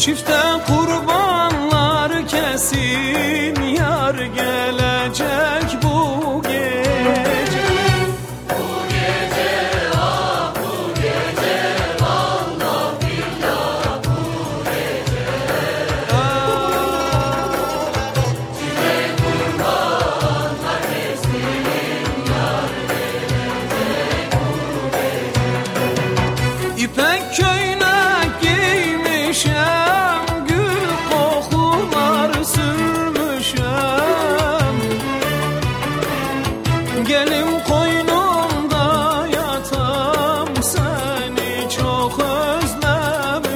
Çifte kurbanlar kesin, yar gelecek bu gece. Bu gece, ah bu gece, Allah billah bu gece. Çifte kurbanlar kesin, yar gelecek bu gece. İpek köylek giymişem, gül kokular sürmüşem. Gelim koynumda yatam, seni çok özlemişim.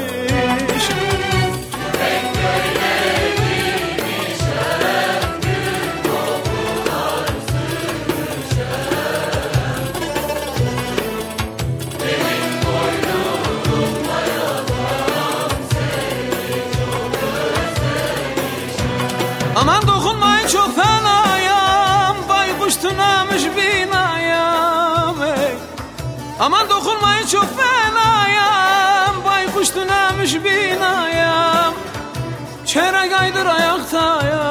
Ben böyle giymişem, gül kokular sürmüşem. Benim boynumda yatam, seni çok özlemişim. Aman dokunmayın çok fenayam, baykuş tünemiş binayam ey. Aman dokunmayın çok fenayam, baykuş tünemiş binayam. Çeyrek aydır ayaktayım,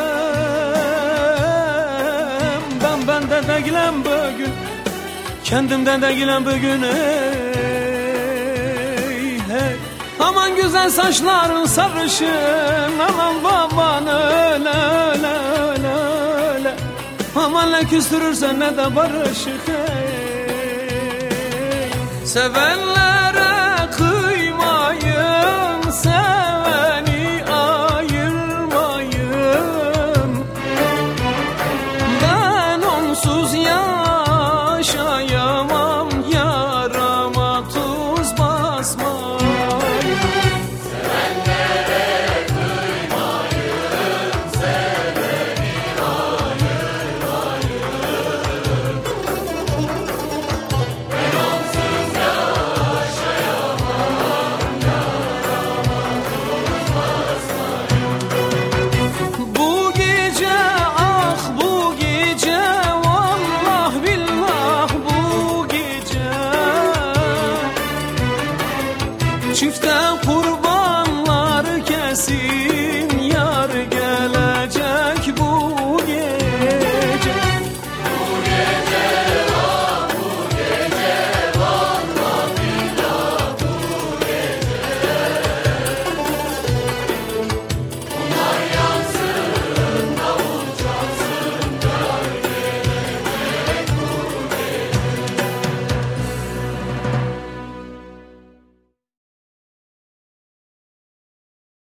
ben bende değilim bugün, kendimden değilim bugün ey, hey. Aman güzel saçların sarışın, aman baban öyle öyle öyle öyle. Aman ne küstürürsen ne de barışık ey. Sevenlere